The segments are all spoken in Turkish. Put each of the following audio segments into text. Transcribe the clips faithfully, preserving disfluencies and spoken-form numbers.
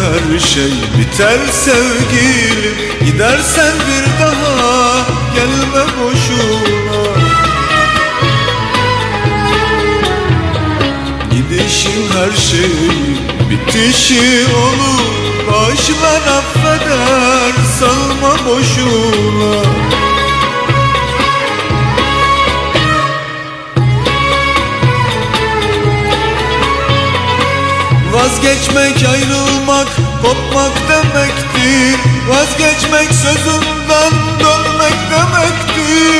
her şey biter sevgilim. Gidersen bir daha gelme boşuna. Gidişin her şey bitişi olur. Bağışlar affeder, salma boşuna. Vazgeçmek ayrılmak, kopmak demektir. Vazgeçmek sözünden dönmek demektir.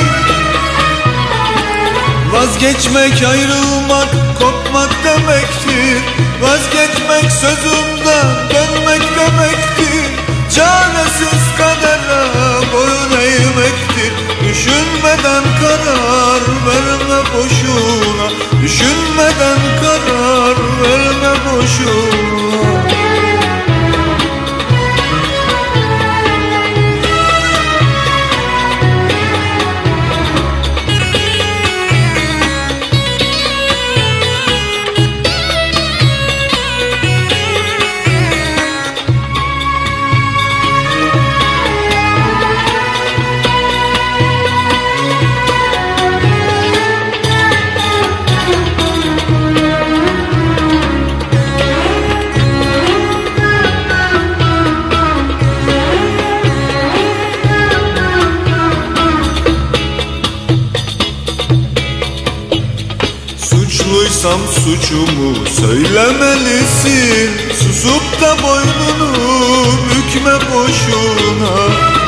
Vazgeçmek ayrılmak, kopmak demektir. Vazgeçmek sözünden dönmek demektir. Çaresiz kadere boyun eğmektir. Düşünmeden karar verme boşuna. Düşünmeden karar verme boşuna. Suçluysam suçumu söylemelisin. Susup da boynunu bükme boşuna.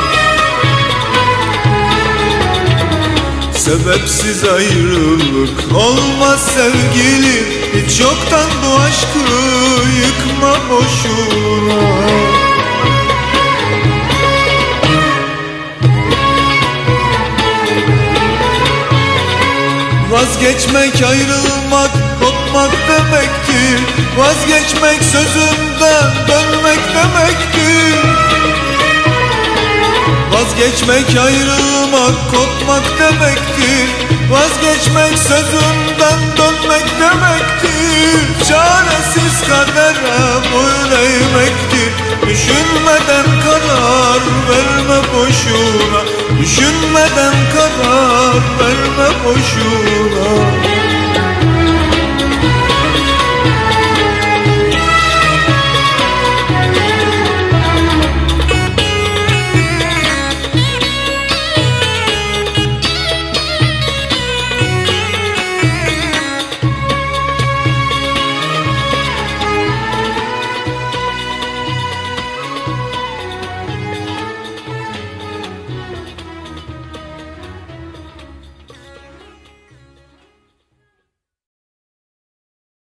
Sebepsiz ayrılık olmaz sevgilim. Hiç yoktan bu aşkı yıkma boşuna. Vazgeçmek ayrılmak, kopmak demektir. Vazgeçmek sözünden dönmek demektir. Vazgeçmek ayrılmak, kopmak demektir. Vazgeçmek sözünden dönmek demektir. Çaresiz kadere boyun eğmektir. Düşünmeden karar verme boşuna. Düşünmeden karar verme boşuna.